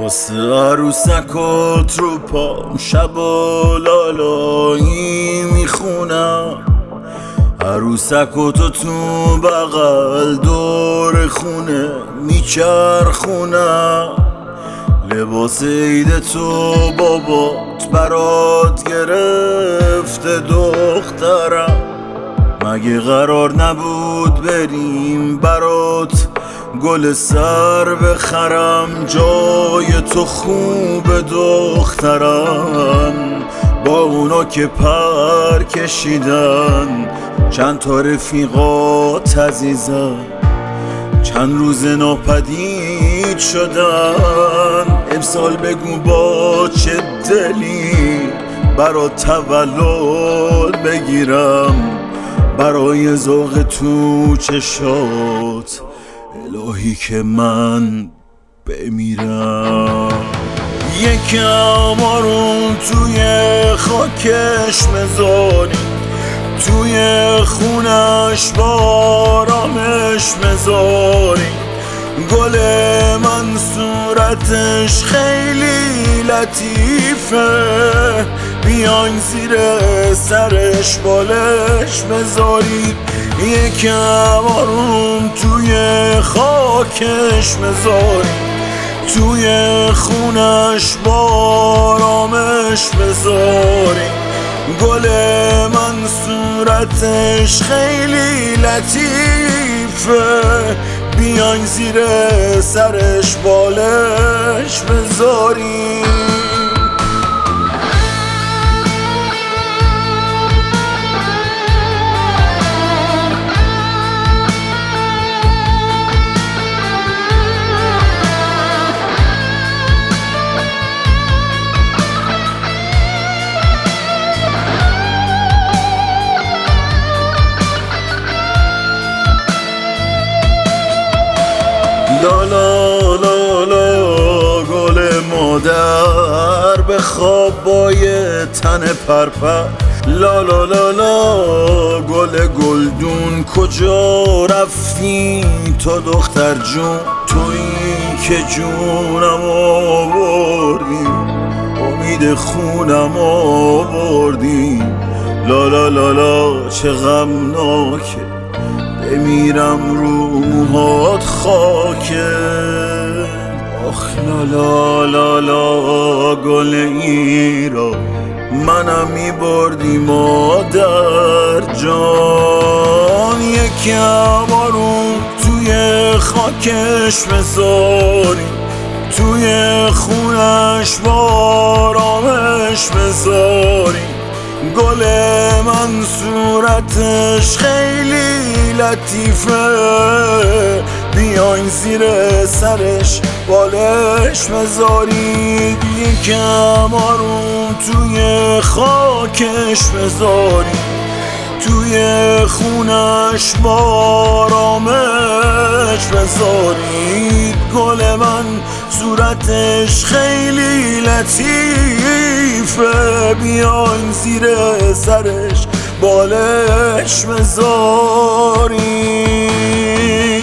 واسه عروسکات رو پام شب و لالایی میخونم، عروسکاتو تو بغل دور خونه میچرخونم. لباس عید تو بابات برات گرفته دخترم، مگه قرار نبود بریم برات گل سر بخرم؟ جای تو خوب دخترم، با اونا که پر کشیدن چند تا رفیقات عزیزم چند روز ناپدید شدن. امسال بگو با چه دلی برات تولد بگیرم، برای ذوق تو چشات الهی که من بمیرم. یکم آروم توی خاکش مزاری، توی خونش بارامش مزاری. گل من صورتش خیلی لطیفه، بیاین زیر سرش بالش بذارید. یکم آروم توی خاکش مزارید، توی خونش بارامش بذارید. گل من صورتش خیلی لطیفه، بیاین زیر سرش بالش بذارید. لا لا لا لا گل مادر بخواب با یه تن پرپر. لا لا لا لا گل گلدون کجا رفتی تو دختر جون؟ تویی که جونم آوردی، امید خونم آوردی. لا لا لا لا چه غمناکه بمیرم رو موهات خاکه. آخ لا لا لا گل ایران، منم میبردی مادر جان. یکم آروم توی خاکش بذاری، توی خونش بارامش بذاری. گل من صورتش خیلی لطیفه، بیاین زیر سرش بالش بذارید. یکم آروم توی خاکش بذارید، توی خونش بارامش بذارید. گل من صورتش خیلی لطیفه، بیاین زیر سرش بالش بذارید.